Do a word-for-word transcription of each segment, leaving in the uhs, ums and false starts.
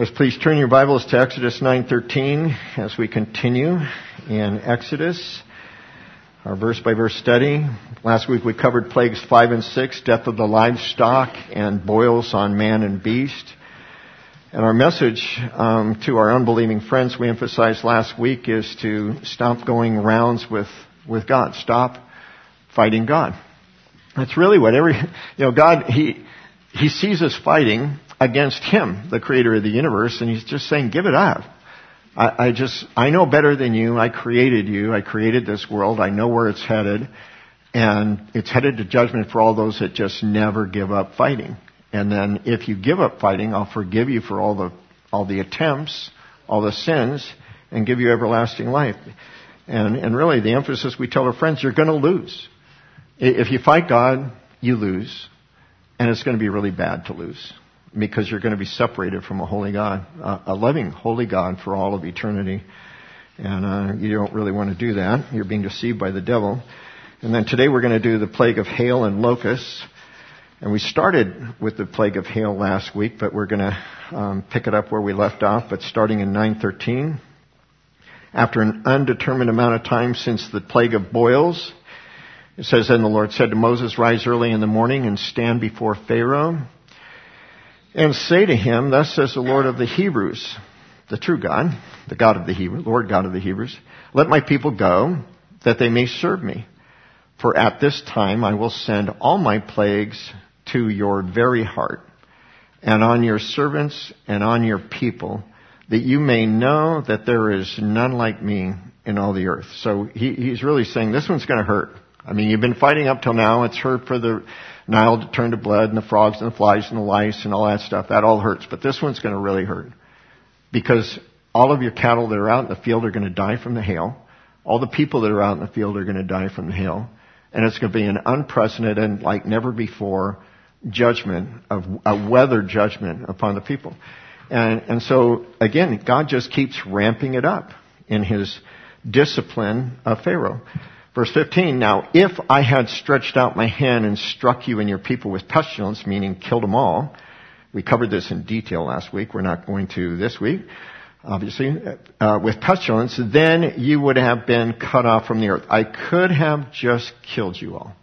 Let's please turn your Bibles to Exodus nine thirteen as we continue in Exodus, our verse-by-verse study. Last week we covered plagues five and six, death of the livestock, and boils on man and beast. And our message um, to our unbelieving friends we emphasized last week is to stop going rounds with, with God. Stop fighting God. That's really what every, you know, God, He, He sees us fighting against Him, the creator of the universe, and He's just saying, give it up. I, I just, I know better than you. I created you. I created this world. I know where it's headed. And it's headed to judgment for all those that just never give up fighting. And then if you give up fighting, I'll forgive you for all the, all the attempts, all the sins, and give you everlasting life. And, and really the emphasis we tell our friends, you're going to lose. If you fight God, you lose. And it's going to be really bad to lose, because you're going to be separated from a holy God, uh, a loving, holy God for all of eternity. And uh, you don't really want to do that. You're being deceived by the devil. And then today we're going to do the plague of hail and locusts. And we started with the plague of hail last week, but we're going to um, pick it up where we left off, but starting in nine thirteen. After an undetermined amount of time since the plague of boils, it says, then the Lord said to Moses, rise early in the morning and stand before Pharaoh, and say to him, thus says the Lord of the Hebrews, the true God, the God of the Hebrews, Lord God of the Hebrews, let my people go, that they may serve me. For at this time I will send all my plagues to your very heart, and on your servants and on your people, that you may know that there is none like me in all the earth. So he, he's really saying this one's going to hurt. I mean, you've been fighting up till now. It's hurt for the Nile to turn to blood, and the frogs and the flies and the lice and all that stuff. That all hurts. But this one's going to really hurt, because all of your cattle that are out in the field are going to die from the hail. All the people that are out in the field are going to die from the hail. And it's going to be an unprecedented, like never before, judgment, of a weather judgment upon the people. And, and so, again, God just keeps ramping it up in His discipline of Pharaoh. Verse fifteen, now if I had stretched out my hand and struck you and your people with pestilence, meaning killed them all, we covered this in detail last week, we're not going to this week, obviously, uh, with pestilence, then you would have been cut off from the earth. I could have just killed you all.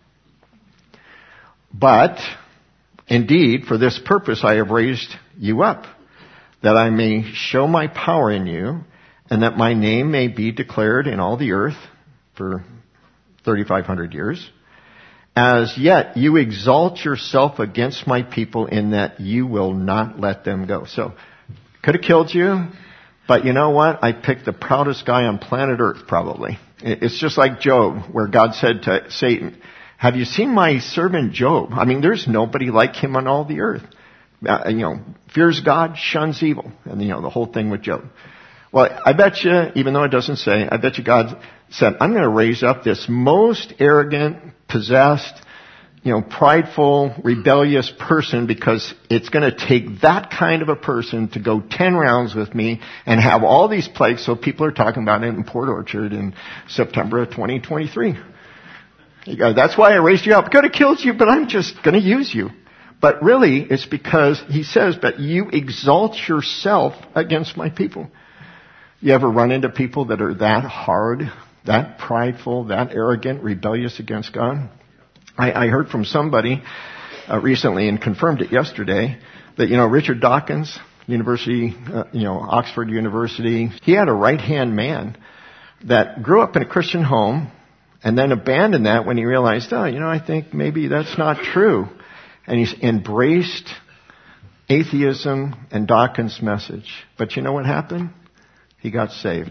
But, indeed, for this purpose I have raised you up, that I may show my power in you, and that my name may be declared in all the earth for thirty-five hundred years. As yet you exalt yourself against my people in that you will not let them go. So, could have killed you, but you know what? I picked the proudest guy on planet Earth, probably. It's just like Job, where God said to Satan, have you seen my servant Job? I mean, there's nobody like him on all the earth. Uh, you know, fears God, shuns evil. And, you know, the whole thing with Job. Well, I bet you, even though it doesn't say, I bet you God said, I'm going to raise up this most arrogant, possessed, you know, prideful, rebellious person, because it's going to take that kind of a person to go ten rounds with me and have all these plagues. So people are talking about it in Port Orchard in September of twenty twenty-three. You go, that's why I raised you up. Could have killed you, but I'm just going to use you. But really, it's because he says, but you exalt yourself against my people. You ever run into people that are that hard, that prideful, that arrogant, rebellious against God? I, I heard from somebody uh, recently, and confirmed it yesterday, that, you know, Richard Dawkins, University, uh, you know, Oxford University, he had a right-hand man that grew up in a Christian home and then abandoned that when he realized, oh, you know, I think maybe that's not true. And he's embraced atheism and Dawkins' message. But you know what happened? He got saved.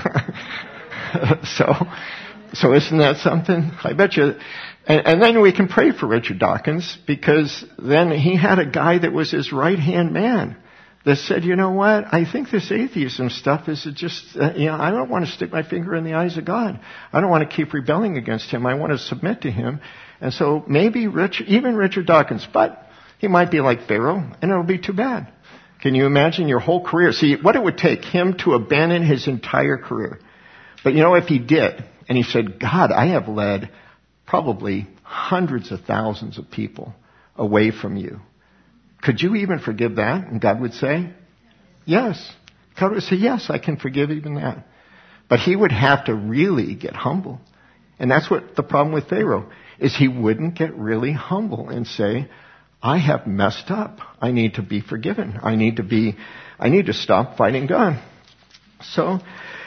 so, so isn't that something? I bet you. And, and then we can pray for Richard Dawkins, because then he had a guy that was his right-hand man that said, you know what? I think this atheism stuff is just, uh, you know, I don't want to stick my finger in the eyes of God. I don't want to keep rebelling against Him. I want to submit to Him. And so maybe Richard, even Richard Dawkins, but he might be like Pharaoh, and it'll be too bad. Can you imagine your whole career? See, what it would take him to abandon his entire career. But you know, if he did, and he said, God, I have led probably hundreds of thousands of people away from you. Could you even forgive that? And God would say, Yes. God would say, yes, I can forgive even that. But he would have to really get humble. And that's what the problem with Pharaoh is. He wouldn't get really humble and say, I have messed up. I need to be forgiven. I need to be, I need to stop fighting God. So,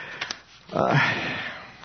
uh,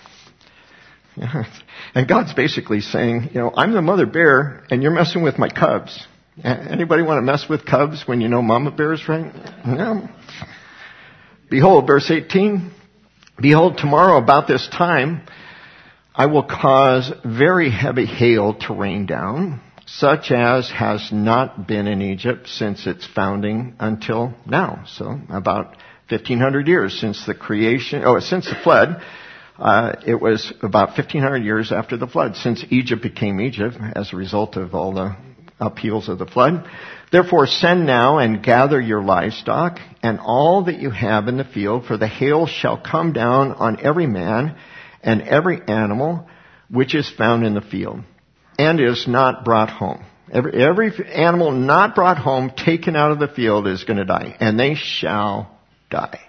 yeah. And God's basically saying, you know, I'm the mother bear and you're messing with my cubs. Anybody want to mess with cubs when you know mama bear's right? No. Behold, verse eighteen, behold, tomorrow about this time, I will cause very heavy hail to rain down, such as has not been in Egypt since its founding until now. So about fifteen hundred years since the creation, oh, since the flood. Uh, it was about fifteen hundred years after the flood, since Egypt became Egypt as a result of all the upheavals of the flood. Therefore send now and gather your livestock and all that you have in the field, for the hail shall come down on every man and every animal which is found in the field and is not brought home. Every, every animal not brought home, taken out of the field, is going to die, and they shall die.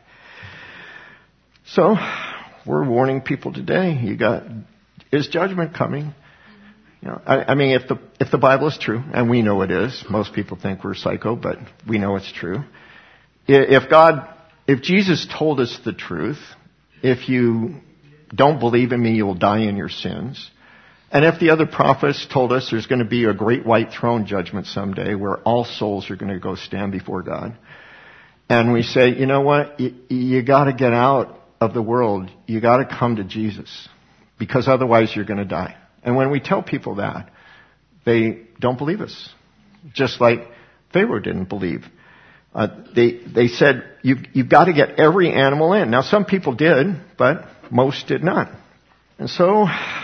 So, we're warning people today. You got, is judgment coming? You know, I, I mean, if the if the Bible is true, and we know it is, most people think we're psycho, but we know it's true. If God, if Jesus told us the truth, if you don't believe in me, you'll die in your sins. And if the other prophets told us there's going to be a great white throne judgment someday where all souls are going to go stand before God, and we say, you know what, you, you got to get out of the world, you got to come to Jesus, because otherwise you're going to die. And when we tell people that, they don't believe us, just like Pharaoh didn't believe. Uh, they they said you've you've got to get every animal in. Now some people did, but most did not. And so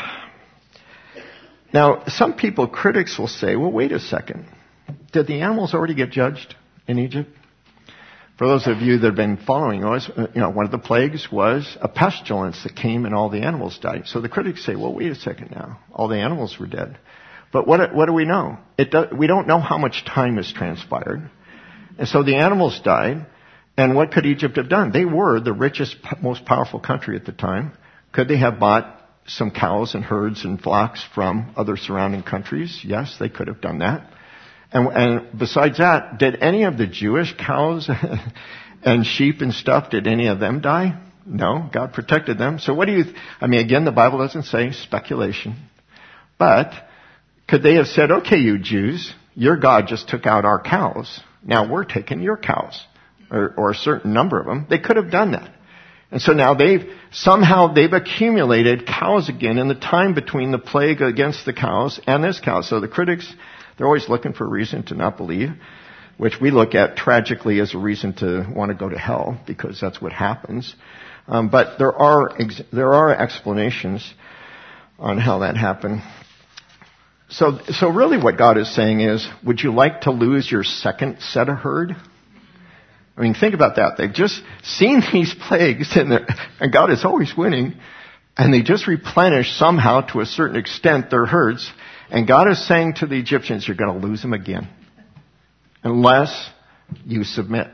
now some people, critics, will say, well, wait a second, did the animals already get judged in Egypt? For those of you that have been following us, you know, one of the plagues was a pestilence that came and all the animals died. So the critics say, well, wait a second now. All the animals were dead. But what, what do we know? It do, we don't know how much time has transpired. And so the animals died. And what could Egypt have done? They were the richest, most powerful country at the time. Could they have bought some cows and herds and flocks from other surrounding countries? Yes, they could have done that. And, and besides that, did any of the Jewish cows and sheep and stuff, did any of them die? No, God protected them. So what do you, th- I mean, again, the Bible doesn't say, speculation. But could they have said, okay, you Jews, your God just took out our cows. Now we're taking your cows, or, or a certain number of them. They could have done that. And so now they've, somehow they've accumulated cows again in the time between the plague against the cows and this cow. So the critics, they're always looking for a reason to not believe, which we look at tragically as a reason to want to go to hell, because that's what happens. Um, but there are ex- there are explanations on how that happened. So, so really what God is saying is, would you like to lose your second set of herd? I mean, think about that. They've just seen these plagues, and, and God is always winning, and they just replenish somehow to a certain extent their herds. And God is saying to the Egyptians, you're going to lose them again, unless you submit.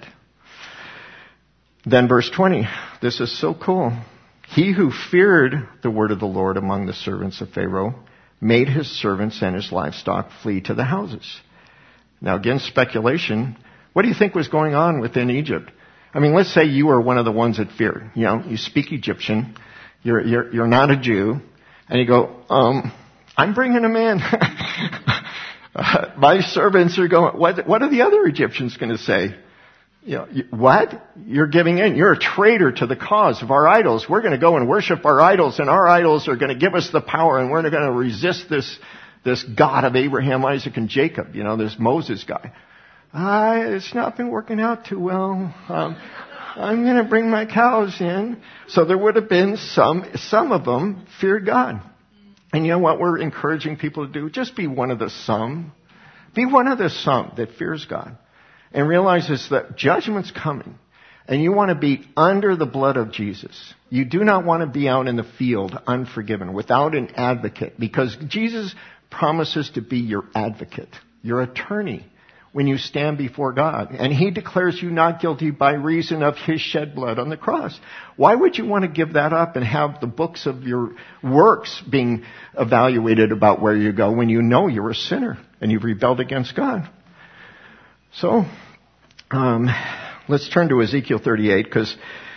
Then verse twenty, this is so cool. He who feared the word of the Lord among the servants of Pharaoh made his servants and his livestock flee to the houses. Now again, speculation. What do you think was going on within Egypt? I mean, let's say you were one of the ones that feared. You know, you speak Egyptian. You're, you're, you're not a Jew. And you go, um, I'm bringing them in. uh, my servants are going, what, what are the other Egyptians going to say? You know, you, what? You're giving in. You're a traitor to the cause of our idols. We're going to go and worship our idols, and our idols are going to give us the power, and we're going to resist this, this God of Abraham, Isaac, and Jacob. You know, this Moses guy. Ah, it's not been working out too well. Um, I'm going to bring my cows in. So there would have been some, some of them feared God. And you know what we're encouraging people to do? Just be one of the some. Be one of the some that fears God. And realizes that judgment's coming. And you want to be under the blood of Jesus. You do not want to be out in the field unforgiven, without an advocate. Because Jesus promises to be your advocate, your attorney. when you stand before God. And he declares you not guilty by reason of his shed blood on the cross. Why would you want to give that up and have the books of your works being evaluated about where you go when you know you're a sinner and you've rebelled against God? So, um, let's turn to Ezekiel thirty-eight, because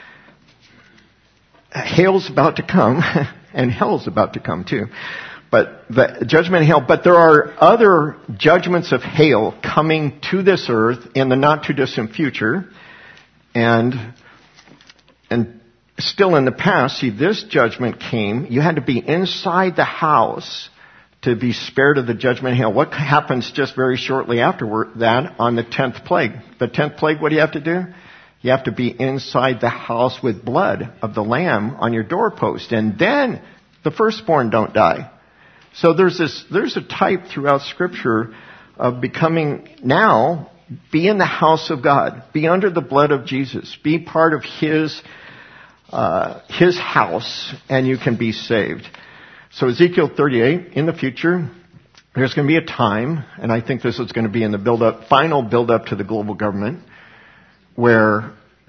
hail's about to come, and hell's about to come too. But the judgment of hail, but there are other judgments of hail coming to this earth in the not too distant future. And, and still in the past, see, this judgment came, you had to be inside the house to be spared of the judgment of hail. What happens just very shortly after that on the tenth plague? The tenth plague, what do you have to do? You have to be inside the house with blood of the lamb on your doorpost. And then the firstborn don't die. So there's this, there's a type throughout Scripture of becoming now, be in the house of God, be under the blood of Jesus, be part of His, uh, His house, and you can be saved. So Ezekiel thirty-eight, in the future, there's going to be a time, and I think this is going to be in the build-up, final build-up to the global government, where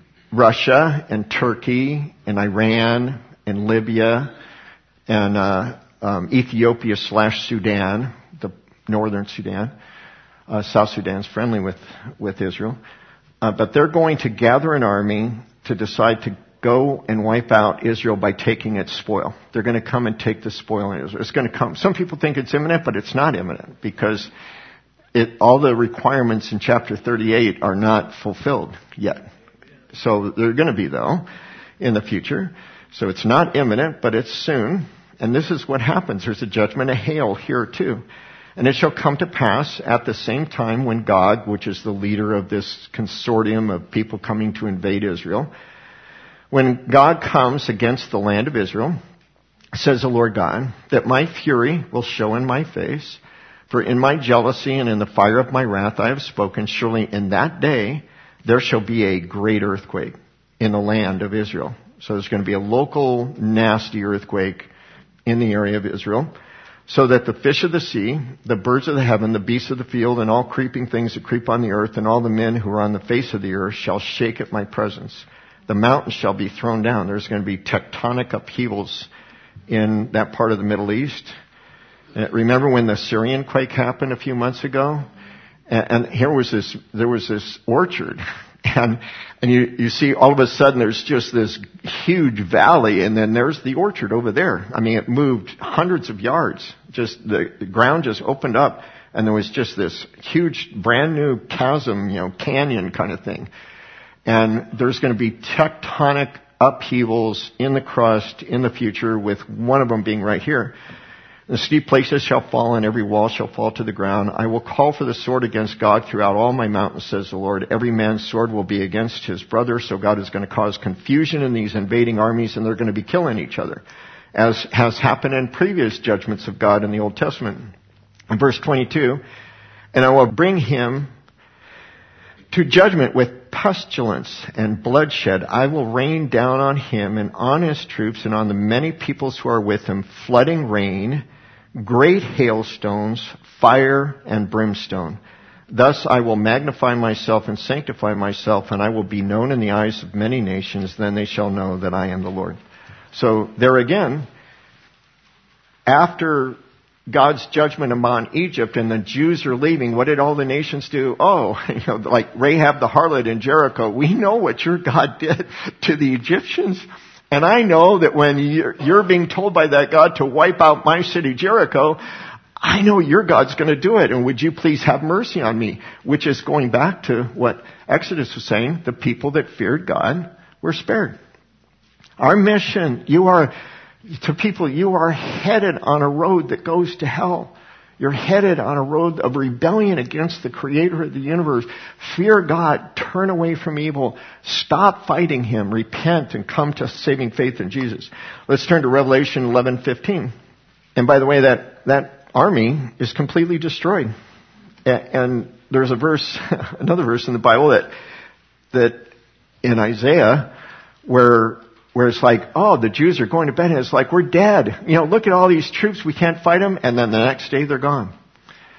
Russia and Turkey and Iran and Libya and, uh, Um, Ethiopia slash Sudan, the northern Sudan, uh, South Sudan's friendly with, with Israel. Uh, but they're going to gather an army to decide to go and wipe out Israel by taking its spoil. They're going to come and take the spoil in Israel. It's going to come. Some people think it's imminent, but it's not imminent because it, all the requirements in chapter thirty-eight are not fulfilled yet. So they're going to be, though, in the future. So it's not imminent, but it's soon. And this is what happens. There's a judgment of hail here too. And it shall come to pass at the same time when God, which is the leader of this consortium of people coming to invade Israel, when God comes against the land of Israel, says the Lord God, that my fury will show in my face, for in my jealousy and in the fire of my wrath I have spoken, surely in that day there shall be a great earthquake in the land of Israel. So there's going to be a local nasty earthquake in the area of Israel, so that the fish of the sea, the birds of the heaven, the beasts of the field, and all creeping things that creep on the earth, and all the men who are on the face of the earth shall shake at my presence. The mountains shall be thrown down. There's going to be tectonic upheavals in that part of the Middle East. And remember when the Syrian quake happened a few months ago? And, and here was this, there was this orchard. And, and you, you see all of a sudden there's just this huge valley, and then there's the orchard over there. I mean, it moved hundreds of yards. Just the, the ground just opened up, and there was just this huge brand new chasm, you know, canyon kind of thing. And there's going to be tectonic upheavals in the crust in the future, with one of them being right here. The steep places shall fall, and every wall shall fall to the ground. I will call for the sword against God throughout all my mountains, says the Lord. Every man's sword will be against his brother. So God is going to cause confusion in these invading armies, and they're going to be killing each other, as has happened in previous judgments of God in the Old Testament. In verse twenty-two, and I will bring him to judgment with pestilence and bloodshed. I will rain down on him and on his troops and on the many peoples who are with him, flooding rain, great hailstones, fire, and brimstone. Thus I will magnify myself and sanctify myself, and I will be known in the eyes of many nations. Then they shall know that I am the Lord. So there again, after God's judgment upon Egypt and the Jews are leaving, what did all the nations do? Oh, you know, like Rahab the harlot in Jericho, we know what your God did to the Egyptians. And I know that when you're, you're being told by that God to wipe out my city, Jericho, I know your God's going to do it. And would you please have mercy on me? Which is going back to what Exodus was saying. The people that feared God were spared. Our mission, you are... To people, you are headed on a road that goes to hell. You're headed on a road of rebellion against the Creator of the universe. Fear God. Turn away from evil. Stop fighting Him. Repent and come to saving faith in Jesus. Let's turn to Revelation eleven fifteen. And by the way, that, that army is completely destroyed. And there's a verse, another verse in the Bible that, that in Isaiah, where Where it's like, oh, the Jews are going to bed, and it's like, we're dead. You know, look at all these troops, we can't fight them, and then the next day they're gone.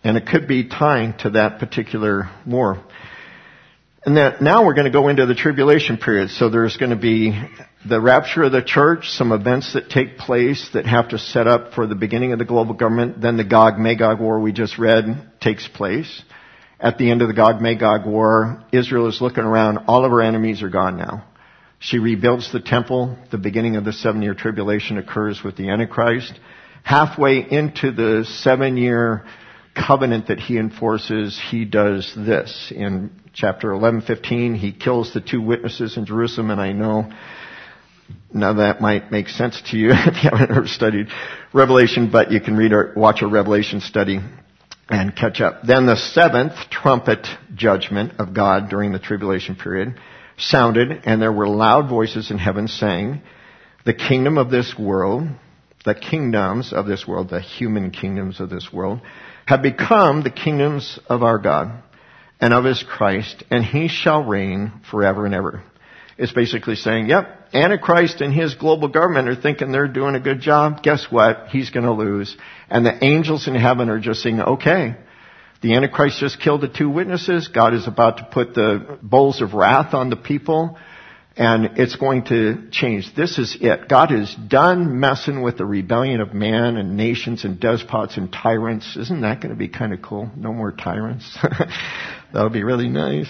And it could be tying to that particular war. And that now we're going to go into the tribulation period. So there's going to be the rapture of the church, some events that take place that have to set up for the beginning of the global government. Then the Gog-Magog war we just read takes place. At the end of the Gog-Magog war, Israel is looking around. All of her enemies are gone now. She rebuilds the temple. The beginning of the seven-year tribulation occurs with the Antichrist. Halfway into the seven-year covenant that he enforces, he does this. In chapter eleven fifteen, he kills the two witnesses in Jerusalem, and I know now that might make sense to you if you haven't ever studied Revelation, but you can read or watch a Revelation study and catch up. Then the seventh trumpet judgment of God during the tribulation period sounded, and there were loud voices in heaven saying, the kingdom of this world, the kingdoms of this world, the human kingdoms of this world, have become the kingdoms of our God and of his Christ, and he shall reign forever and ever. It's basically saying, yep, Antichrist and his global government are thinking they're doing a good job. Guess what? He's going to lose. And the angels in heaven are just saying, okay, the Antichrist just killed the two witnesses. God is about to put the bowls of wrath on the people. And it's going to change. This is it. God is done messing with the rebellion of man and nations and despots and tyrants. Isn't that going to be kind of cool? No more tyrants. That would be really nice.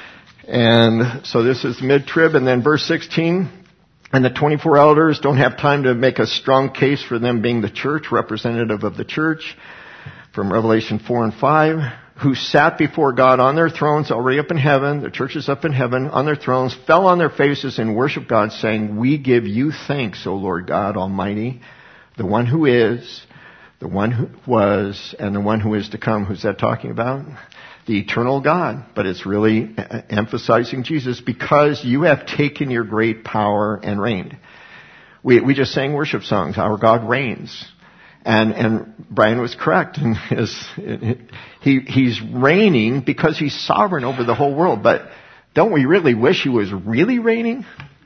And so this is mid-trib. And then verse sixteen, and the twenty-four elders don't have time to make a strong case for them being the church, representative of the church, from Revelation four and five, who sat before God on their thrones, already up in heaven, the church is up in heaven, on their thrones, fell on their faces and worshiped God, saying, we give you thanks, O Lord God Almighty, the one who is, the one who was, and the one who is to come. Who's that talking about? The eternal God. But it's really emphasizing Jesus, because you have taken your great power and reigned. We, we just sang worship songs, our God reigns. And, and Brian was correct. And his, he, he's reigning because he's sovereign over the whole world. But don't we really wish he was really reigning?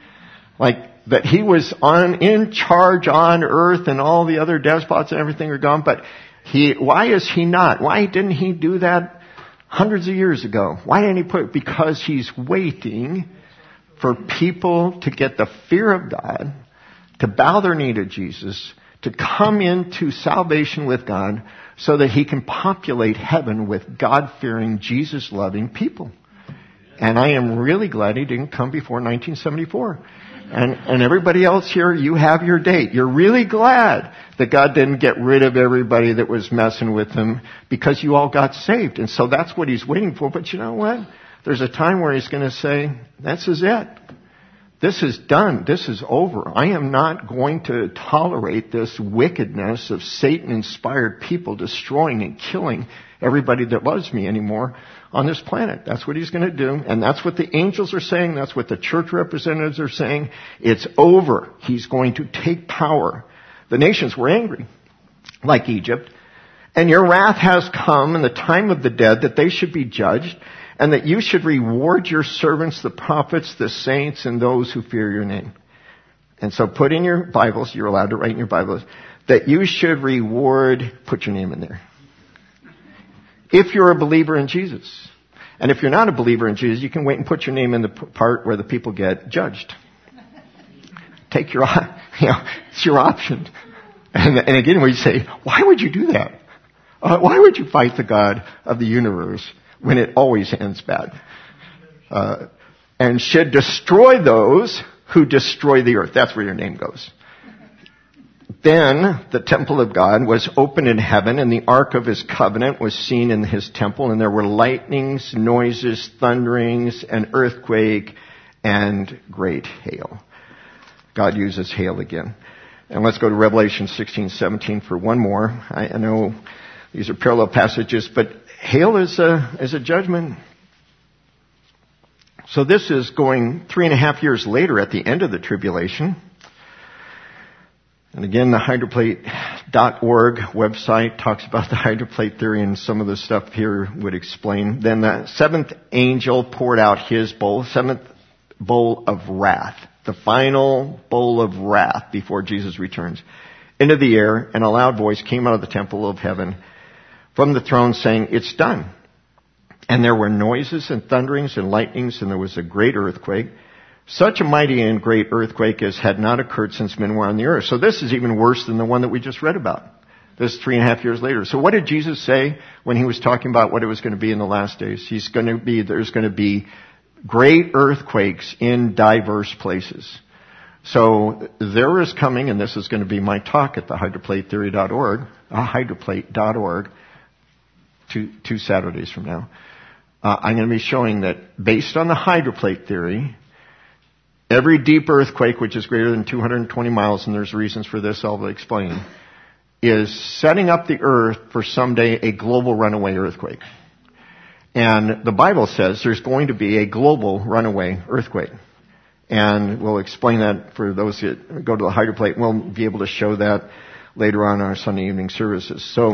Like, that he was on, in charge on earth and all the other despots and everything are gone. But he, why is he not? Why didn't he do that hundreds of years ago? Why didn't he put, because he's waiting for people to get the fear of God, to bow their knee to Jesus, to come into salvation with God so that he can populate heaven with God-fearing, Jesus-loving people. And I am really glad he didn't come before nineteen seventy-four. And, and everybody else here, you have your date. You're really glad that God didn't get rid of everybody that was messing with him, because you all got saved. And so that's what he's waiting for. But you know what? There's a time where he's going to say, this is it. This is done. This is over. I am not going to tolerate this wickedness of Satan-inspired people destroying and killing everybody that loves me anymore on this planet. That's what he's going to do. And that's what the angels are saying. That's what the church representatives are saying. It's over. He's going to take power. The nations were angry, like Egypt. And your wrath has come in the time of the dead, that they should be judged, and that you should reward your servants, the prophets, the saints, and those who fear your name. And so put in your Bibles, you're allowed to write in your Bibles, that you should reward, put your name in there, if you're a believer in Jesus. And if you're not a believer in Jesus, you can wait and put your name in the part where the people get judged. Take your, you know, it's your option. And, and again, we say, why would you do that? Uh, why would you fight the God of the universe when it always ends bad? Uh, and should destroy those who destroy the earth. That's where your name goes. Then the temple of God was opened in heaven, and the ark of his covenant was seen in his temple, and there were lightnings, noises, thunderings, an earthquake, and great hail. God uses hail again. And let's go to Revelation sixteen seventeen for one more. I, I know these are parallel passages, but hail is a, is a judgment. So this is going three and a half years later at the end of the tribulation. And again, the hydroplate dot org website talks about the hydroplate theory, and some of the stuff here would explain. Then the seventh angel poured out his bowl, seventh bowl of wrath, the final bowl of wrath before Jesus returns, into the air, and a loud voice came out of the temple of heaven from the throne saying, "It's done." And there were noises and thunderings and lightnings, and there was a great earthquake. Such a mighty and great earthquake as had not occurred since men were on the earth. So this is even worse than the one that we just read about. This is three and a half years later. So what did Jesus say when he was talking about what it was going to be in the last days? He's going to be, there's going to be great earthquakes in diverse places. So there is coming, and this is going to be my talk at the hydroplate theory dot org, uh, hydroplate dot org, two, two Saturdays from now. Uh, I'm going to be showing that based on the hydroplate theory, every deep earthquake, which is greater than two hundred twenty miles, and there's reasons for this I'll explain, is setting up the earth for someday a global runaway earthquake. And the Bible says there's going to be a global runaway earthquake. And we'll explain that for those that go to the hydroplate. We'll be able to show that later on in our Sunday evening services. So,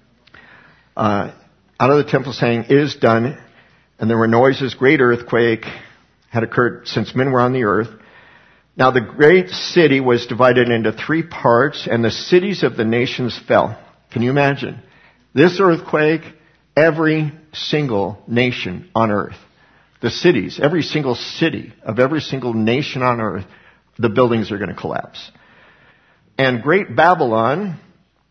uh, out of the temple saying, "It is done," and there were noises, great earthquake had occurred since men were on the earth. Now the great city was divided into three parts, and the cities of the nations fell. Can you imagine? This earthquake, every single nation on earth, the cities, every single city of every single nation on earth, the buildings are going to collapse. And great Babylon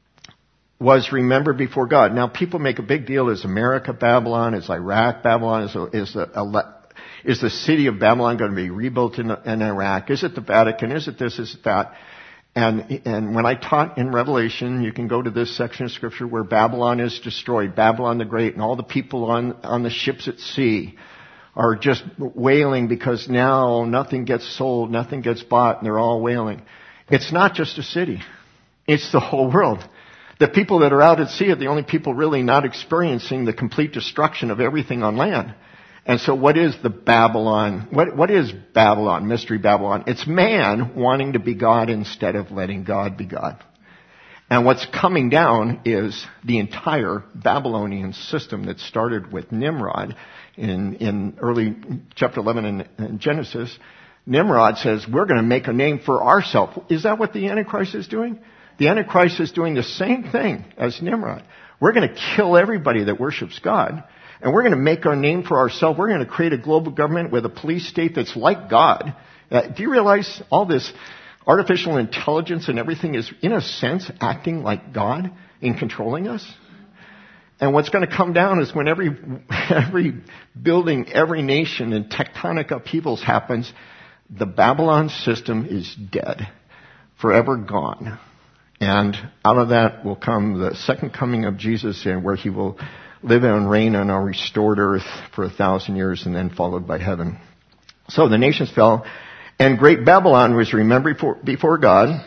was remembered before God. Now people make a big deal. Is America Babylon? Is Iraq Babylon? Is, is the Is the city of Babylon going to be rebuilt in, in Iraq? Is it the Vatican? Is it this? Is it that? And, and when I taught in Revelation, you can go to this section of Scripture where Babylon is destroyed, Babylon the Great, and all the people on, on the ships at sea are just wailing because now nothing gets sold, nothing gets bought, and they're all wailing. It's not just a city. It's the whole world. The people that are out at sea are the only people really not experiencing the complete destruction of everything on land. And so what is the Babylon? What, what is Babylon, Mystery Babylon? It's man wanting to be God instead of letting God be God. And what's coming down is the entire Babylonian system that started with Nimrod in, in early chapter eleven in, in Genesis. Nimrod says, we're going to make a name for ourselves. Is that what the Antichrist is doing? The Antichrist is doing the same thing as Nimrod. We're going to kill everybody that worships God. And we're going to make our name for ourselves. We're going to create a global government with a police state that's like God. Uh, do you realize all this artificial intelligence and everything is, in a sense, acting like God in controlling us? And what's going to come down is when every every building, every nation, and tectonic upheavals happens, the Babylon system is dead, forever gone. And out of that will come the second coming of Jesus, and where he will live and reign on our restored earth for a thousand years, and then followed by heaven. So the nations fell, and great Babylon was remembered before, before God.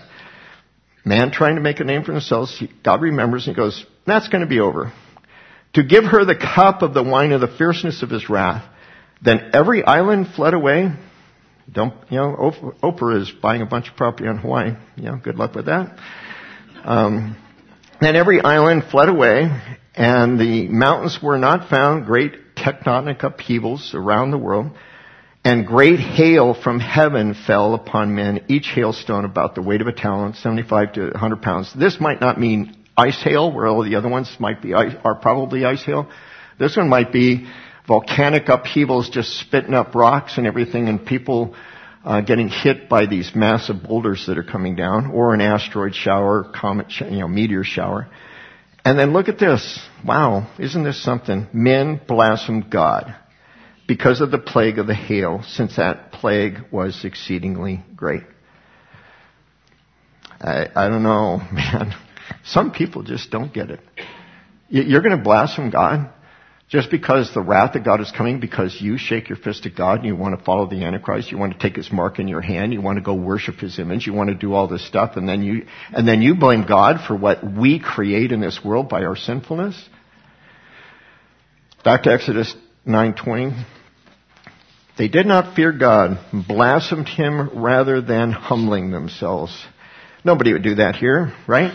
Man trying to make a name for themselves. God remembers and he goes, that's going to be over. To give her the cup of the wine of the fierceness of his wrath. Then every island fled away. Don't, you know, Oprah is buying a bunch of property on Hawaii. You know, good luck with that. Um, then every island fled away, and the mountains were not found. Great tectonic upheavals around the world, and great hail from heaven fell upon men, each hailstone about the weight of a talent, seventy-five to one hundred pounds. This might not mean ice hail, where all the other ones might be ice, are probably ice hail. This one might be volcanic upheavals, just spitting up rocks and everything, and people uh, getting hit by these massive boulders that are coming down, or an asteroid shower, comet, sh- you know, meteor shower. And then look at this. Wow, isn't this something? Men blasphemed God because of the plague of the hail, since that plague was exceedingly great. I, I don't know, man. Some people just don't get it. You're going to blaspheme God just because the wrath of God is coming, because you shake your fist at God and you want to follow the Antichrist. You want to take his mark in your hand. You want to go worship his image. You want to do all this stuff, and then you and then you blame God for what we create in this world by our sinfulness. Back to Exodus nine twenty. They did not fear God, blasphemed him rather than humbling themselves. Nobody would do that here, right?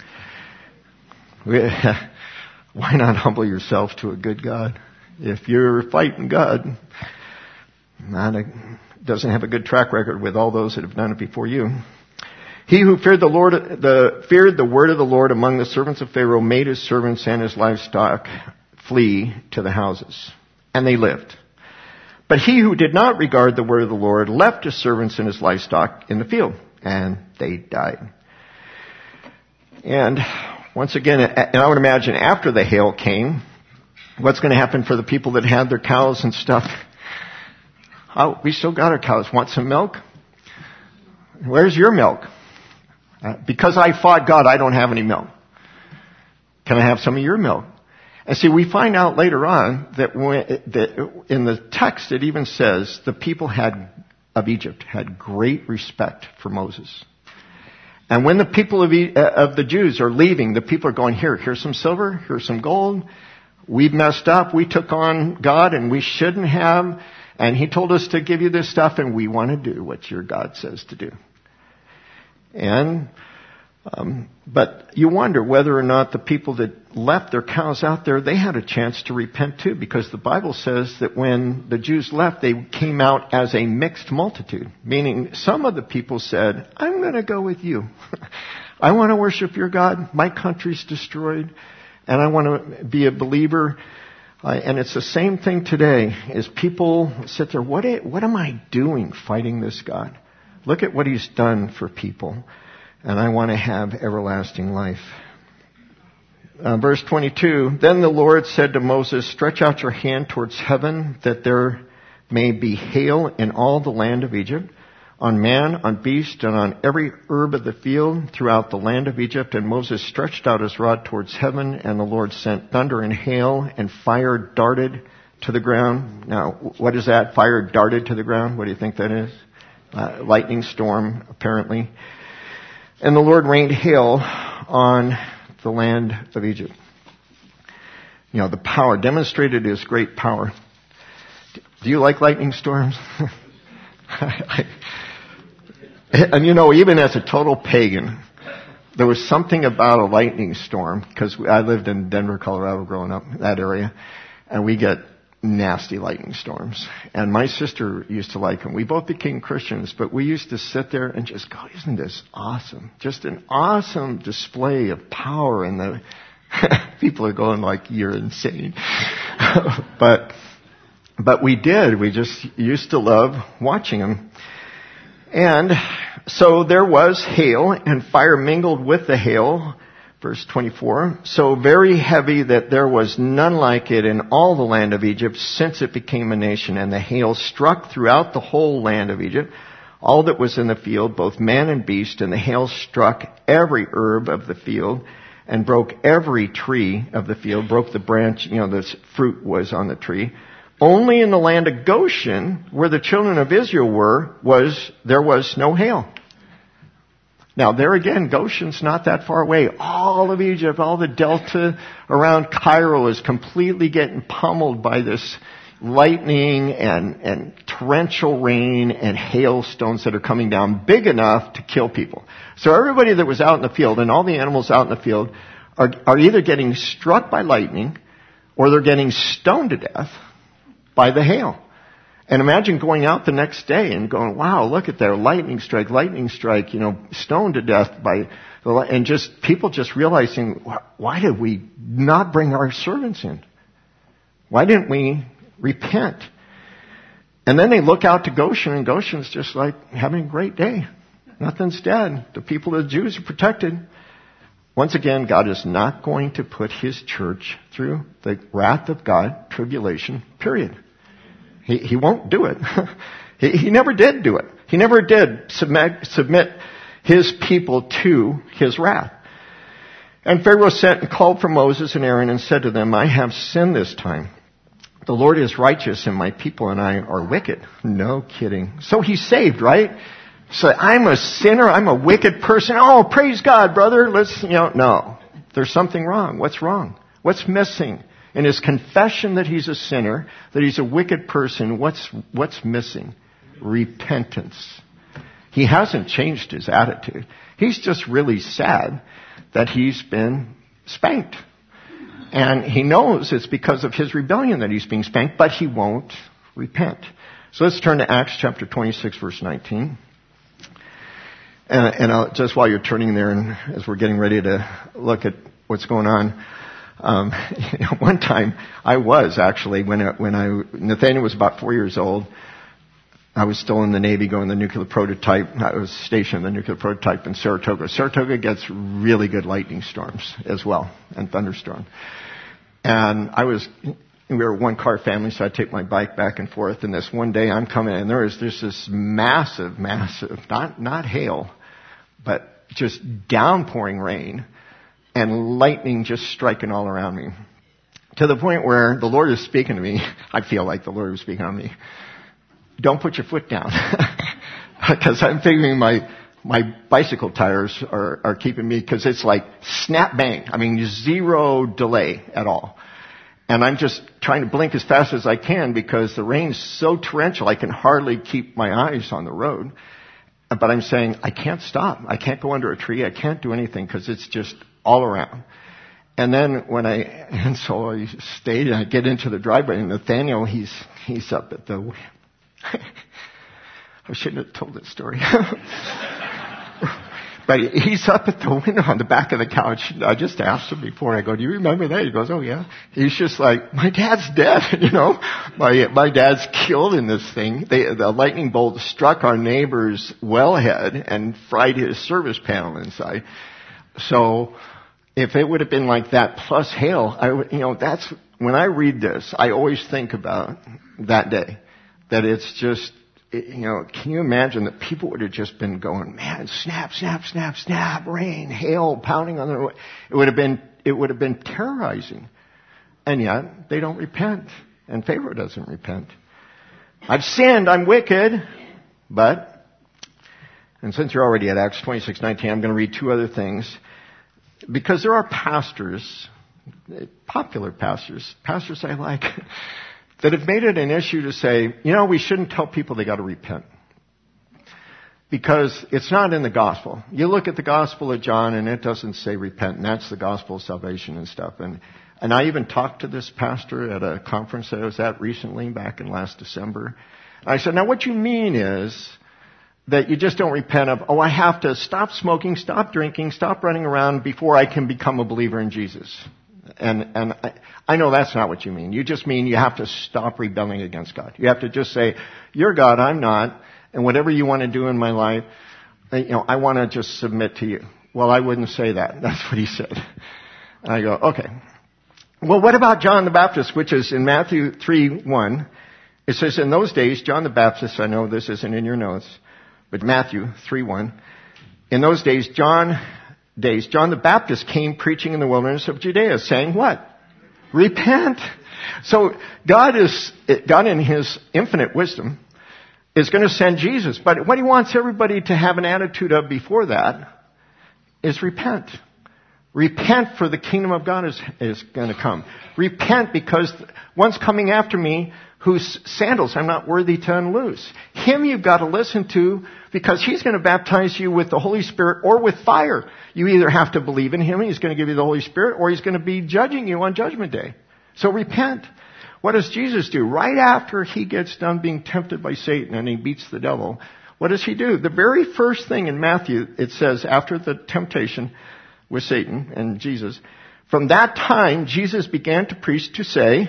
Why not humble yourself to a good God? If you're fighting God, not a, doesn't have a good track record with all those that have done it before you. He who feared the Lord, the, feared the word of the Lord among the servants of Pharaoh made his servants and his livestock flee to the houses. And they lived. But he who did not regard the word of the Lord left his servants and his livestock in the field. And they died. And once again, and I would imagine after the hail came, what's going to happen for the people that had their cows and stuff? Oh, we still got our cows. Want some milk? Where's your milk? Uh, because I fought God, I don't have any milk. Can I have some of your milk? And see, we find out later on that, when, that in the text it even says the people had of Egypt had great respect for Moses. And when the people of, e- of the Jews are leaving, the people are going, here, here's some silver, here's some gold. We've messed up. We took on God and we shouldn't have. And he told us to give you this stuff and we want to do what your God says to do. And, um, but you wonder whether or not the people that left their cows out there, they had a chance to repent too, because the Bible says that when the Jews left, they came out as a mixed multitude, meaning some of the people said, I'm going to go with you. I want to worship your God. My country's destroyed and I want to be a believer. Uh, and it's the same thing today as people sit there, what, what am I doing fighting this God? Look at what he's done for people. And I want to have everlasting life. Uh, verse twenty-two, then the Lord said to Moses, stretch out your hand towards heaven that there may be hail in all the land of Egypt, on man, on beast, and on every herb of the field throughout the land of Egypt. And Moses stretched out his rod towards heaven, and the Lord sent thunder and hail, and fire darted to the ground. Now, what is that? Fire darted to the ground? What do you think that is? Uh, lightning storm, apparently. And the Lord rained hail on the land of Egypt. You know, the power, demonstrated his great power. Do you like lightning storms? And you know, even as a total pagan, there was something about a lightning storm, because I lived in Denver, Colorado growing up, that area, and we get nasty lightning storms. And my sister used to like them. We both became Christians, but we used to sit there and just go, isn't this awesome? Just an awesome display of power. And the people are going like, you're insane. but, but we did. We just used to love watching them. And so there was hail, and fire mingled with the hail. Verse twenty-four, so very heavy that there was none like it in all the land of Egypt since it became a nation. And the hail struck throughout the whole land of Egypt, all that was in the field, both man and beast. And the hail struck every herb of the field and broke every tree of the field, broke the branch, you know, the fruit was on the tree. Only in the land of Goshen, where the children of Israel were, was there was no hail. Now, there again, Goshen's not that far away. All of Egypt, all the delta around Cairo is completely getting pummeled by this lightning and, and torrential rain and hailstones that are coming down big enough to kill people. So everybody that was out in the field and all the animals out in the field are, are either getting struck by lightning or they're getting stoned to death by the hail. And imagine going out the next day and going, wow, look at there, lightning strike, lightning strike, you know, stoned to death by, the and just people just realizing, why did we not bring our servants in? Why didn't we repent? And then they look out to Goshen, and Goshen's just like having a great day. Nothing's dead. The people of the Jews are protected. Once again, God is not going to put his church through the wrath of God, tribulation, period. He, he won't do it. he, he never did do it. He never did submit, submit his people to his wrath. And Pharaoh sent and called for Moses and Aaron and said to them, I have sinned this time. The Lord is righteous and my people and I are wicked. No kidding. So he's saved, right? So I'm a sinner. I'm a wicked person. Oh, praise God, brother. Let's, you know, no. There's something wrong. What's wrong? What's missing? In his confession that he's a sinner, that he's a wicked person, what's, what's missing? Repentance. He hasn't changed his attitude. He's just really sad that he's been spanked. And he knows it's because of his rebellion that he's being spanked, but he won't repent. So let's turn to Acts chapter twenty-six, verse nineteen. And, and I'll, just while you're turning there, and as we're getting ready to look at what's going on, um, one time I was actually when I, when I Nathaniel was about four years old. I was still in the Navy going the nuclear prototype. I was stationed in the nuclear prototype in Saratoga. Saratoga gets really good lightning storms as well, and thunderstorms. And I was, we were a one-car family, so I'd take my bike back and forth. And this one day I'm coming, and there is there's this massive, massive, not not hail, but just downpouring rain and lightning just striking all around me. To the point where the Lord is speaking to me. I feel like the Lord was speaking on me. Don't put your foot down. Because I'm figuring my my bicycle tires are, are keeping me, because it's like snap bang. I mean, zero delay at all. And I'm just trying to blink as fast as I can because the rain's so torrential I can hardly keep my eyes on the road. But I'm saying, I can't stop. I can't go under a tree. I can't do anything because it's just all around. And then when I, and so I stayed and I get into the driveway, and Nathaniel, he's, he's up at the, I shouldn't have told this story. But he's up at the window on the back of the couch. I just asked him before. I go, do you remember that? He goes, oh yeah. He's just like, my dad's dead, you know. My my dad's killed in this thing. They, the lightning bolt struck our neighbor's wellhead and fried his service panel inside. So if it would have been like that plus hail, I would, you know, that's, when I read this, I always think about that day. That it's just, you know, can you imagine that people would have just been going, man, snap, snap, snap, snap, rain, hail, pounding on their way. It would have been, it would have been terrorizing. And yet, they don't repent. And Pharaoh doesn't repent. I've sinned, I'm wicked. But, and since you're already at Acts twenty-six nineteen, I'm going to read two other things. Because there are pastors, popular pastors, pastors I like, that have made it an issue to say, you know, we shouldn't tell people they got to repent. Because it's not in the gospel. You look at the gospel of John and it doesn't say repent, and that's the gospel of salvation and stuff. And and I even talked to this pastor at a conference that I was at recently, back in last December. I said, now what you mean is that you just don't repent of, oh, I have to stop smoking, stop drinking, stop running around before I can become a believer in Jesus. And and I, I know that's not what you mean. You just mean you have to stop rebelling against God. You have to just say, you're God, I'm not, and whatever you want to do in my life, you know, I want to just submit to you. Well, I wouldn't say that. That's what he said. And I go, okay. Well, what about John the Baptist, which is in Matthew three one. It says, in those days, John the Baptist, I know this isn't in your notes, but Matthew three one. In those days, John... days, John the Baptist came preaching in the wilderness of Judea, saying what? Repent. So God is, God in His infinite wisdom is going to send Jesus. But what He wants everybody to have an attitude of before that is repent. Repent, for the kingdom of God is, is going to come. Repent, because one's coming after me whose sandals I'm not worthy to unloose. Him you've got to listen to, because He's going to baptize you with the Holy Spirit or with fire. You either have to believe in Him, He's going to give you the Holy Spirit, or He's going to be judging you on Judgment Day. So repent. What does Jesus do? Right after He gets done being tempted by Satan and He beats the devil, what does He do? The very first thing in Matthew, it says, after the temptation with Satan and Jesus, from that time Jesus began to preach to say,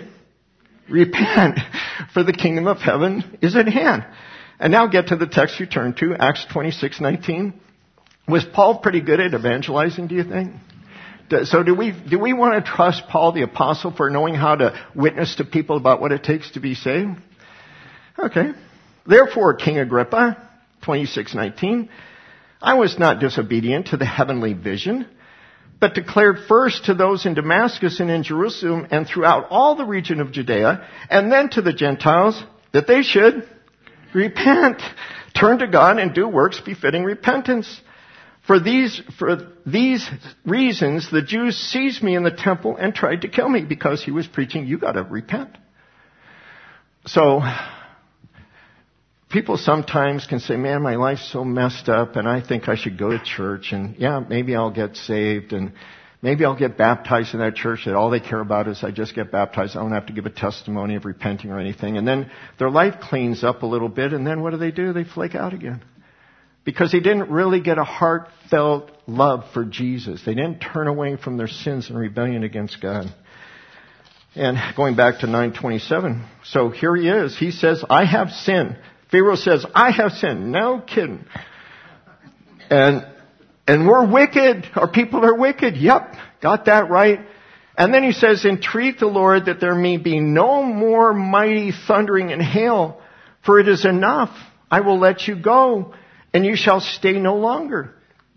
repent, for the kingdom of heaven is at hand. And now get to the text you turn to, Acts twenty-six nineteen. Was Paul pretty good at evangelizing, do you think? So do we, do we want to trust Paul the apostle for knowing how to witness to people about what it takes to be saved? Okay. Therefore, King Agrippa, twenty-six nineteen, I was not disobedient to the heavenly vision, but declared first to those in Damascus and in Jerusalem and throughout all the region of Judea, and then to the Gentiles, that they should repent, turn to God, and do works befitting repentance. For these, for these reasons, the Jews seized me in the temple and tried to kill me, because he was preaching, you got to repent. So, people sometimes can say, man, my life's so messed up and I think I should go to church, and yeah, maybe I'll get saved, and maybe I'll get baptized in that church that all they care about is I just get baptized. I don't have to give a testimony of repenting or anything. And then their life cleans up a little bit, and then what do they do? They flake out again. because they didn't really get a heartfelt love for Jesus. They didn't turn away from their sins and rebellion against God. And going back to nine twenty-seven, so here he is. He says, I have sinned. Pharaoh says, I have sinned. No kidding. And and we're wicked. Our people are wicked. Yep, got that right. And then he says, entreat the Lord that there may be no more mighty thundering and hail, for it is enough. I will let you go, and you shall stay no longer.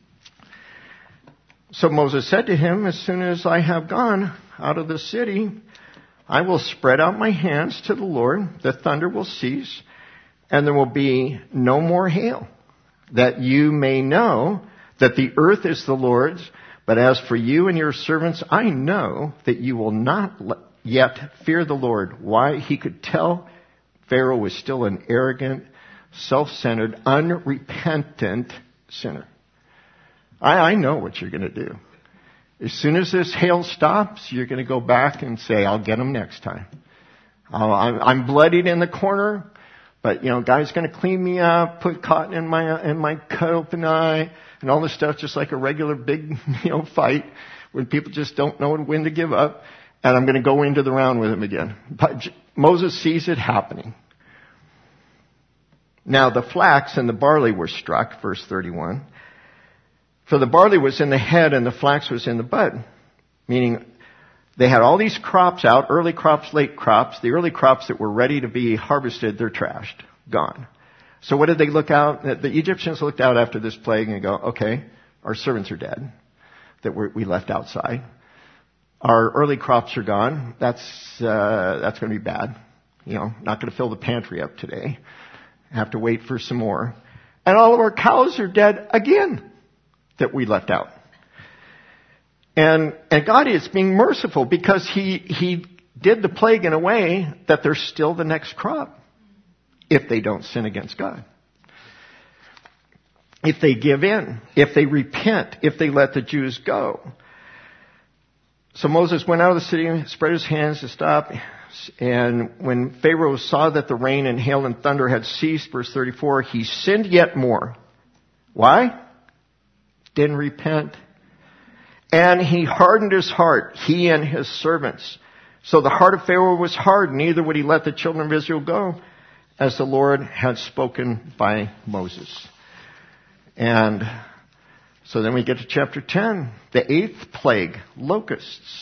So Moses said to him, as soon as I have gone out of the city, I will spread out my hands to the Lord, the thunder will cease, and there will be no more hail, that you may know that the earth is the Lord's. But as for you and your servants, I know that you will not yet fear the Lord. Why? He could tell Pharaoh was still an arrogant, self-centered, unrepentant sinner. I, I know what you're going to do. As soon as this hail stops, you're going to go back and say, I'll get him next time. I'll, I'm, I'm bloodied in the corner, but, you know, guy's going to clean me up, put cotton in my in my cut open eye, and all this stuff, just like a regular big, you know, fight when people just don't know when to give up. And I'm going to go into the round with him again. But Moses sees it happening. Now the flax and the barley were struck, verse thirty-one. For the barley was in the head and the flax was in the bud. Meaning they had all these crops out, early crops, late crops. The early crops that were ready to be harvested, they're trashed, gone. So what did they look out? The Egyptians looked out after this plague and go, okay, our servants are dead that we're, we left outside. Our early crops are gone. That's, uh, that's going to be bad. You know, not going to fill the pantry up today. Have to wait for some more. And all of our cows are dead again that we left out. And, and God is being merciful because he, he did the plague in a way that there's still the next crop. If they don't sin against God. If they give in. If they repent. If they let the Jews go. So Moses went out of the city, spread his hands to stop. And when Pharaoh saw that the rain and hail and thunder had ceased, verse thirty-four, he sinned yet more. Why? Didn't repent. And he hardened his heart, he and his servants. So the heart of Pharaoh was hard, neither would he let the children of Israel go, as the Lord had spoken by Moses. And so then we get to chapter ten, the eighth plague, locusts.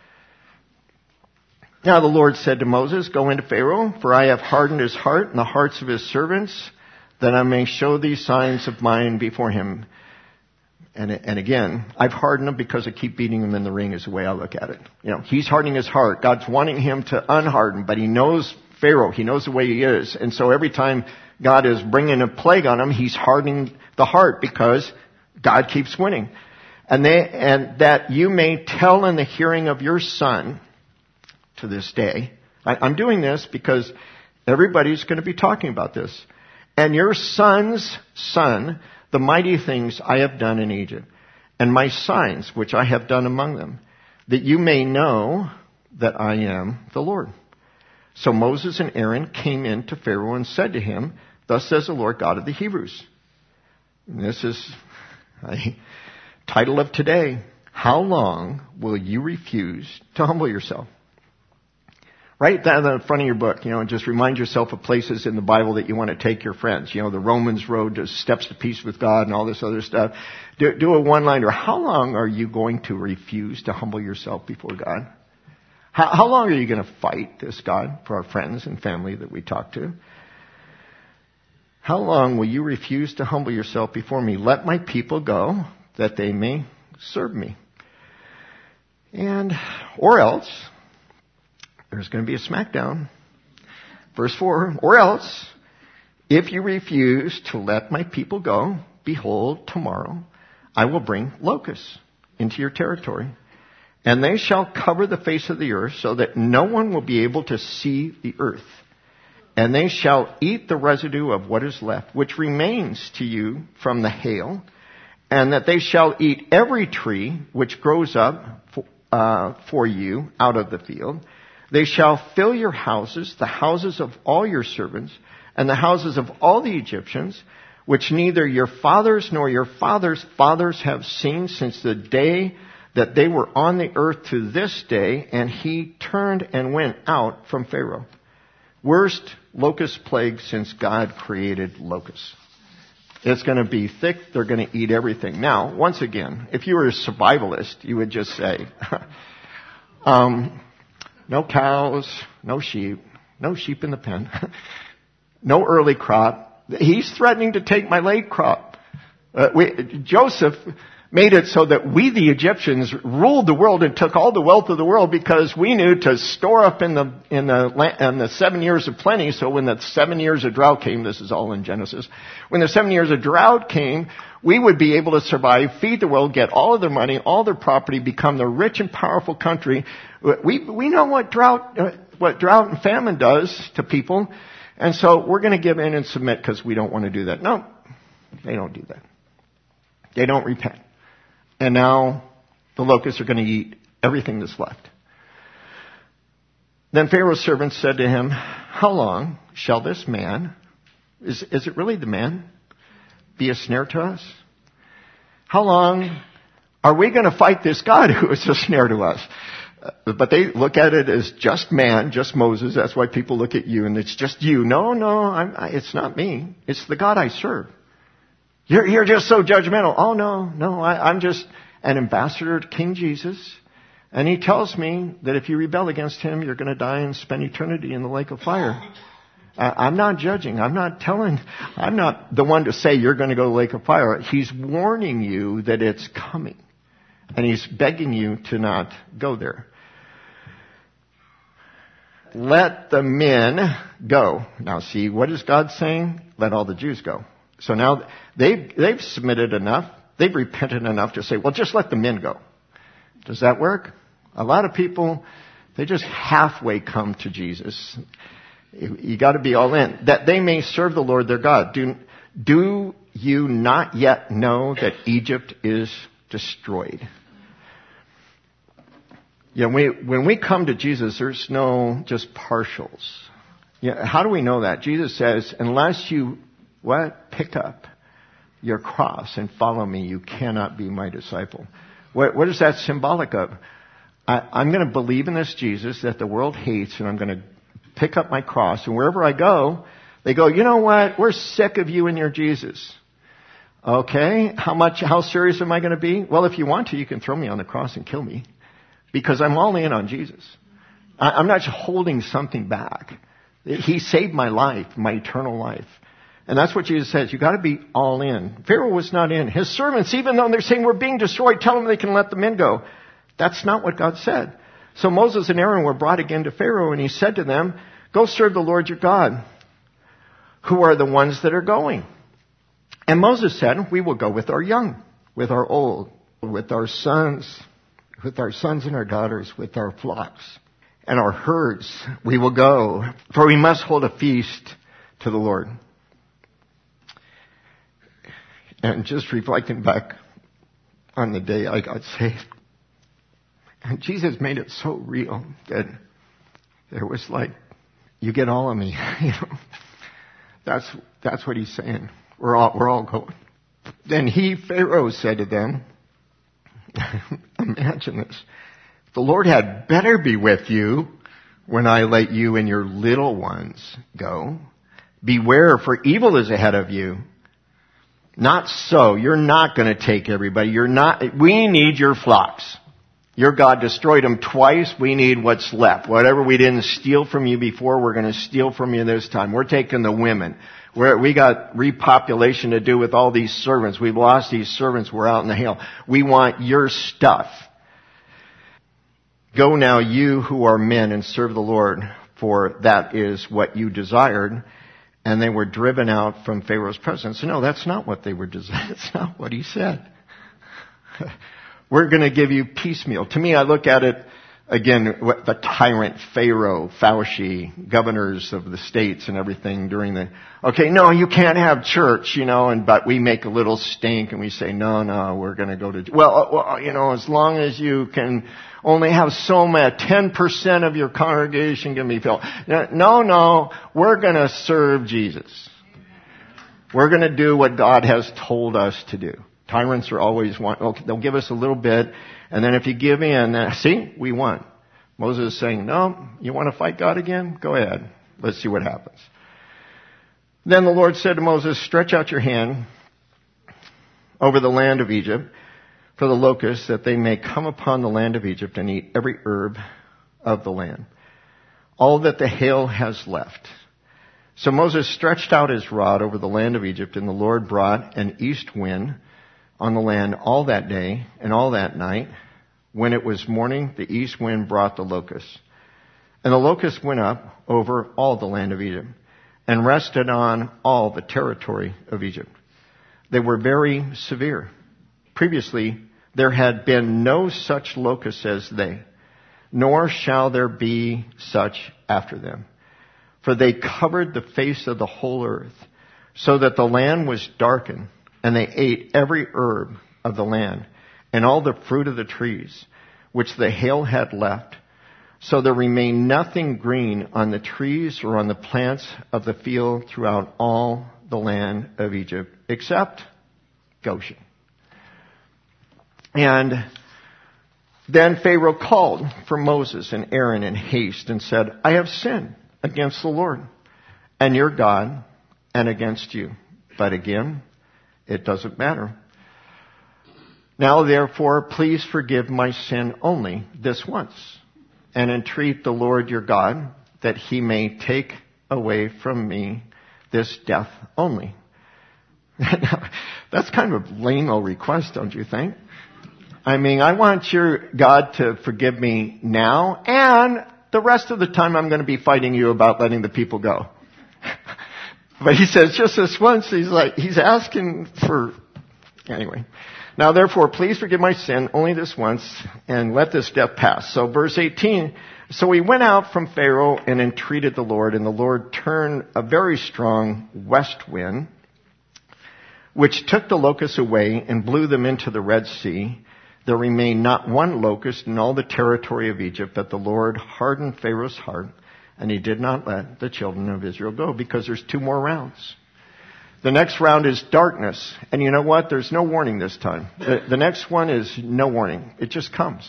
Now the Lord said to Moses, go into Pharaoh, for I have hardened his heart and the hearts of his servants, that I may show these signs of mine before him. And, and again, I've hardened him because I keep beating him in the ring is the way I look at it. You know, he's hardening his heart. God's wanting him to unharden, but he knows Pharaoh. He knows the way he is. And so every time God is bringing a plague on him, he's hardening the heart because God keeps winning. And they, and that you may tell in the hearing of your son to this day. I, I'm doing this because everybody's going to be talking about this. And your son's son, the mighty things I have done in Egypt, and my signs which I have done among them, that you may know that I am the Lord. So Moses and Aaron came in to Pharaoh and said to him, thus says the Lord God of the Hebrews. And this is a title of today. How long will you refuse to humble yourself? Write that in the front of your book, you know, and just remind yourself of places in the Bible that you want to take your friends. You know, the Romans road to steps to peace with God and all this other stuff. Do, do a one-liner. How long are you going to refuse to humble yourself before God? How, how long are you going to fight this God for our friends and family that we talk to? How long will you refuse to humble yourself before me? Let my people go that they may serve me. And, or else, there's going to be a smackdown. Verse four, or else, if you refuse to let my people go, behold, tomorrow I will bring locusts into your territory, and they shall cover the face of the earth so that no one will be able to see the earth. And they shall eat the residue of what is left, which remains to you from the hail, and that they shall eat every tree which grows up for, uh, for you out of the field. They shall fill your houses, the houses of all your servants, and the houses of all the Egyptians, which neither your fathers nor your fathers' fathers have seen since the day that they were on the earth to this day. And he turned and went out from Pharaoh. Worst locust plague since God created locusts. It's going to be thick. They're going to eat everything. Now, once again, if you were a survivalist, you would just say, um, no cows, no sheep, no sheep in the pen, no early crop. He's threatening to take my late crop. Uh, we, Joseph made it so that we, the Egyptians, ruled the world and took all the wealth of the world because we knew to store up in the in the in the seven years of plenty. So when the seven years of drought came, this is all in Genesis. When the seven years of drought came, we would be able to survive, feed the world, get all of their money, all their property, become the rich and powerful country. We we know what drought uh, what drought and famine does to people, and so we're going to give in and submit because we don't want to do that. No, they don't do that. They don't repent. And now the locusts are going to eat everything that's left. Then Pharaoh's servants said to him, how long shall this man, is, is it really the man, be a snare to us? How long are we going to fight this God who is a snare to us? Uh, but they look at it as just man, just Moses. That's why people look at you and it's just you. No, no, I'm, I, it's not me. It's the God I serve. You're, you're just so judgmental. Oh, no, no, I, I'm just an ambassador to King Jesus. And he tells me that if you rebel against him, you're going to die and spend eternity in the lake of fire. I, I'm not judging. I'm not telling, I'm not the one to say you're going to go to the lake of fire. He's warning you that it's coming. And he's begging you to not go there. Let the men go. Now see, what is God saying? Let all the Jews go. So now they've, they've submitted enough. They've repented enough to say, well, just let the men go. Does that work? A lot of people, they just halfway come to Jesus. You, you got to be all in. That they may serve the Lord their God. Do, do you not yet know that Egypt is destroyed? Yeah, we, when we come to Jesus, there's no just partials. Yeah, how do we know that? Jesus says, unless you What? Pick up your cross and follow me. You cannot be my disciple. What, what is that symbolic of? I, I'm going to believe in this Jesus that the world hates, and I'm going to pick up my cross. And wherever I go, they go, you know what? We're sick of you and your Jesus. Okay, how much? How serious am I going to be? Well, if you want to, you can throw me on the cross and kill me, because I'm all in on Jesus. I, I'm not holding something back. He saved my life, my eternal life. And that's what Jesus says. You got to be all in. Pharaoh was not in. His servants, even though they're saying we're being destroyed, tell them they can let the men go. That's not what God said. So Moses and Aaron were brought again to Pharaoh, and he said to them, go serve the Lord your God. Who are the ones that are going? And Moses said, we will go with our young, with our old, with our sons, with our sons and our daughters, with our flocks and our herds. We will go, for we must hold a feast to the Lord. And just reflecting back on the day I got saved, and Jesus made it so real that it was like, you get all of me. You know, that's that's what he's saying. We're all we're all going. Then he, Pharaoh, said to them, imagine this: the Lord had better be with you when I let you and your little ones go. Beware, for evil is ahead of you. Not so. You're not going to take everybody. You're not. We need your flocks. Your God destroyed them twice. We need what's left. Whatever we didn't steal from you before, we're going to steal from you this time. We're taking the women. We're, we got repopulation to do with all these servants. We've lost these servants. We're out in the hail. We want your stuff. Go now, you who are men, and serve the Lord, for that is what you desired. And they were driven out from Pharaoh's presence. No, that's not what they were desired. That's not what he said. We're going to give you piecemeal. To me, I look at it, again, what the tyrant Pharaoh, Fauci, governors of the states and everything during the, okay, no, you can't have church, you know, and, but we make a little stink and we say, no, no, we're going to go to, well, well, you know, as long as you can only have so much, ten percent of your congregation can be filled. No, no, we're going to serve Jesus. We're going to do what God has told us to do. Tyrants are always want, okay, they'll give us a little bit, and then if you give in, uh, see, we won. Moses is saying, no, you want to fight God again? Go ahead. Let's see what happens. Then the Lord said to Moses, stretch out your hand over the land of Egypt for the locusts, that they may come upon the land of Egypt and eat every herb of the land, all that the hail has left. So Moses stretched out his rod over the land of Egypt, and the Lord brought an east wind on the land all that day and all that night. When it was morning, the east wind brought the locusts. And the locusts went up over all the land of Egypt and rested on all the territory of Egypt. They were very severe. Previously, there had been no such locusts as they, nor shall there be such after them. For they covered the face of the whole earth, so that the land was darkened, and they ate every herb of the land, and all the fruit of the trees, which the hail had left. So there remained nothing green on the trees or on the plants of the field throughout all the land of Egypt, except Goshen. And then Pharaoh called for Moses and Aaron in haste and said, I have sinned against the Lord and your God and against you. But again, it doesn't matter. Now therefore, please forgive my sin only this once, and entreat the Lord your God that he may take away from me this death only. That's kind of a lame-o request, don't you think? I mean, I want your God to forgive me now, and the rest of the time I'm going to be fighting you about letting the people go. But he says just this once, he's like, he's asking for, anyway. Now therefore, please forgive my sin only this once, and let this death pass. So verse eighteen, so he went out from Pharaoh and entreated the Lord, and the Lord turned a very strong west wind, which took the locusts away and blew them into the Red Sea. There remained not one locust in all the territory of Egypt, but the Lord hardened Pharaoh's heart, and he did not let the children of Israel go, because there's two more rounds. The next round is darkness. And you know what? There's no warning this time. The, the next one is no warning. It just comes.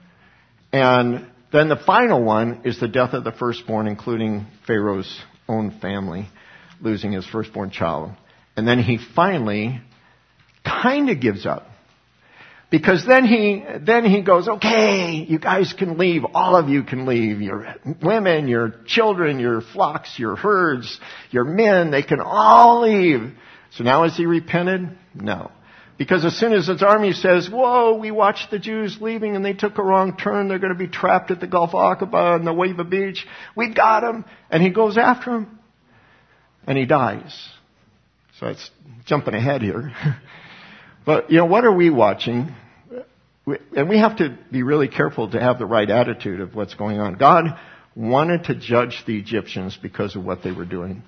And then the final one is the death of the firstborn, including Pharaoh's own family, losing his firstborn child. And then he finally kind of gives up. Because then he, then he goes, okay, you guys can leave. All of you can leave. Your women, your children, your flocks, your herds, your men, they can all leave. So now has he repented? No. Because as soon as his army says, whoa, we watched the Jews leaving and they took a wrong turn. They're going to be trapped at the Gulf of Aqaba and the Wava Beach. We got them. And he goes after them. And he dies. So it's jumping ahead here. But, you know, what are we watching? And we have to be really careful to have the right attitude of what's going on. God wanted to judge the Egyptians because of what they were doing.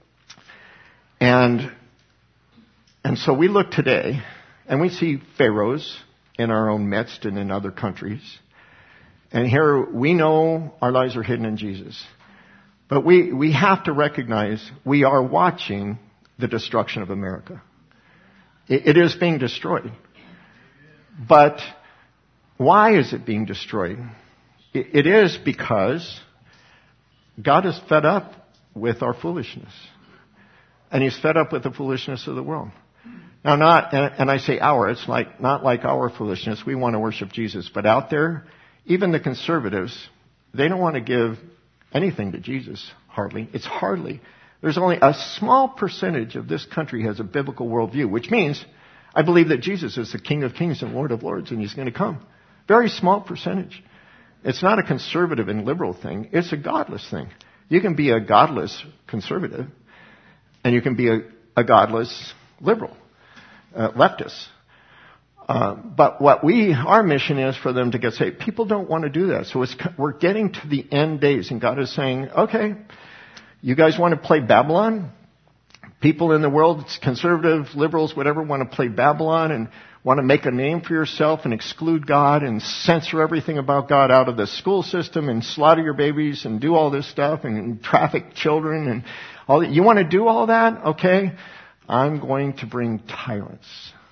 And, and so we look today, and we see pharaohs in our own midst and in other countries. And here we know our lives are hidden in Jesus. But we, we have to recognize we are watching the destruction of America. It is being destroyed. But why is it being destroyed? It is because God is fed up with our foolishness. And he's fed up with the foolishness of the world. Now not, and I say our, it's like, not like our foolishness. We want to worship Jesus. But out there, even the conservatives, they don't want to give anything to Jesus, hardly. It's hardly. There's only a small percentage of this country has a biblical worldview, which means I believe that Jesus is the King of Kings and Lord of Lords, and he's going to come. Very small percentage. It's not a conservative and liberal thing. It's a godless thing. You can be a godless conservative, and you can be a, a godless liberal, uh, leftist. Uh, but what we, our mission is for them to get saved. People don't want to do that. So it's, we're getting to the end days, and God is saying, okay, you guys want to play Babylon? People in the world, conservative, liberals, whatever, want to play Babylon and want to make a name for yourself and exclude God and censor everything about God out of the school system and slaughter your babies and do all this stuff and traffic children and all that. You want to do all that? Okay. I'm going to bring tyrants.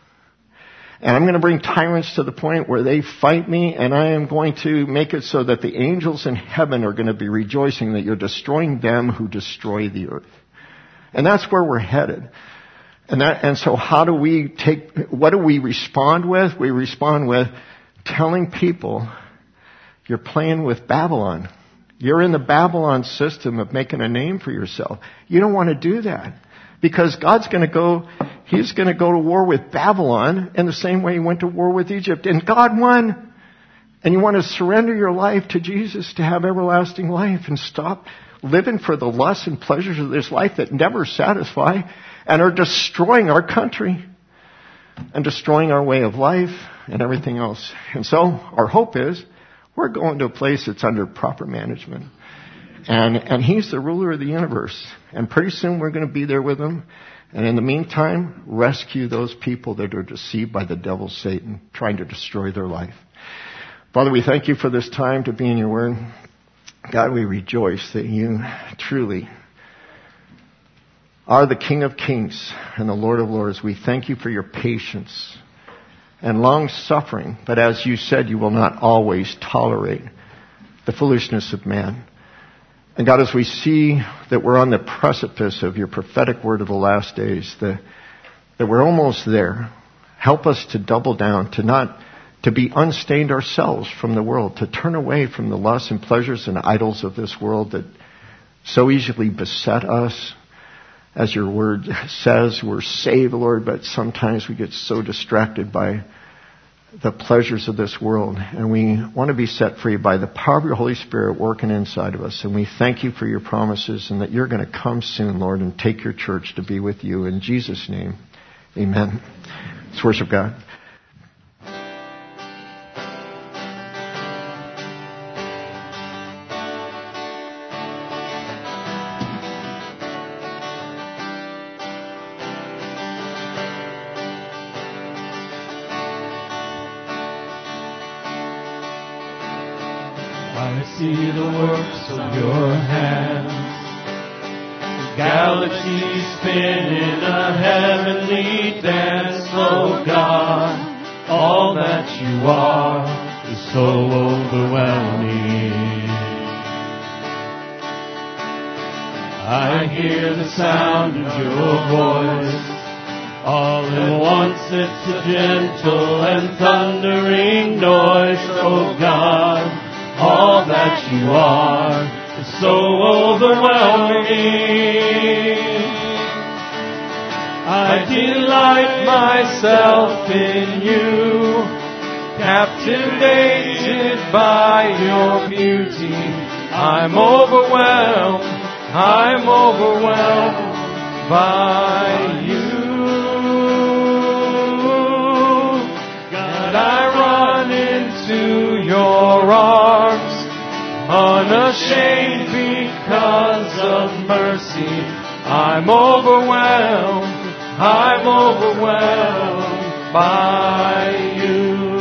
And I'm going to bring tyrants to the point where they fight me, and I am going to make it so that the angels in heaven are going to be rejoicing that you're destroying them who destroy the earth. And that's where we're headed. And that, and so how do we take, what do we respond with? We respond with telling people, you're playing with Babylon. You're in the Babylon system of making a name for yourself. You don't want to do that. Because God's going to go, He's going to go to war with Babylon in the same way He went to war with Egypt. And God won. And you want to surrender your life to Jesus to have everlasting life and stop living for the lusts and pleasures of this life that never satisfy and are destroying our country and destroying our way of life and everything else. And so our hope is we're going to a place that's under proper management. And, and He's the ruler of the universe. And pretty soon we're going to be there with Him. And in the meantime, rescue those people that are deceived by the devil, Satan, trying to destroy their life. Father, we thank You for this time to be in Your Word. God, we rejoice that You truly are the King of Kings and the Lord of Lords. We thank You for Your patience and long suffering. But as You said, You will not always tolerate the foolishness of man. And God, as we see that we're on the precipice of Your prophetic word of the last days, the, that we're almost there, help us to double down, to not, to be unstained ourselves from the world, to turn away from the lusts and pleasures and idols of this world that so easily beset us. As Your word says, we're saved, Lord, but sometimes we get so distracted by the pleasures of this world. And we want to be set free by the power of Your Holy Spirit working inside of us. And we thank You for Your promises and that You're going to come soon, Lord, and take Your church to be with You. In Jesus' name, amen. Let's worship God. See the works of Your hands, galaxies spin in a heavenly dance. Oh God, all that You are is so overwhelming. I hear the sound of Your voice. All at once it's a gentle and thundering noise. Oh God, all that You are is so overwhelming. I delight myself in You, captivated by Your beauty. I'm overwhelmed, I'm overwhelmed by You. God, I run into Your arms, unashamed because of mercy. I'm overwhelmed, I'm overwhelmed by You.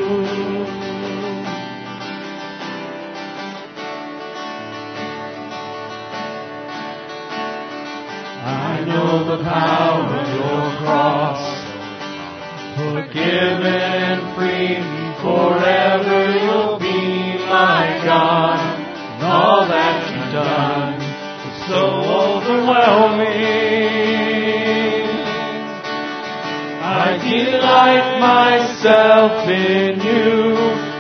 I know the power of Your cross, forgiven and free. Forever You'll be my God, and all that You've done is so overwhelming. I delight myself in You,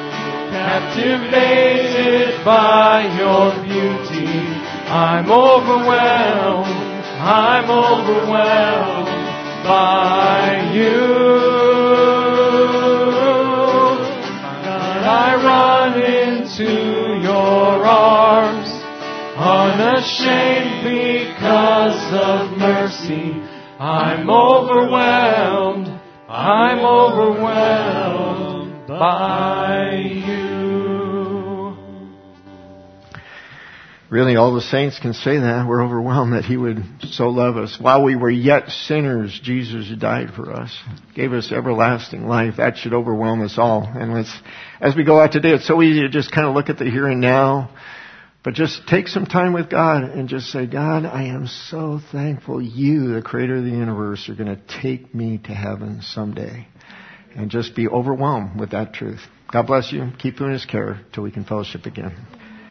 captivated by Your beauty. I'm overwhelmed, I'm overwhelmed by You. I run into Your arms, unashamed because of mercy. I'm overwhelmed, I'm overwhelmed by You. Really, all the saints can say that. We're overwhelmed that He would so love us. While we were yet sinners, Jesus died for us, gave us everlasting life. That should overwhelm us all. And let's, as we go out today, it's so easy to just kind of look at the here and now, But just take some time with God and just say, God, I am so thankful you, the creator of the universe, are going to take me to heaven someday. And just be overwhelmed with that truth. God bless you. Keep you in His care till we can fellowship again.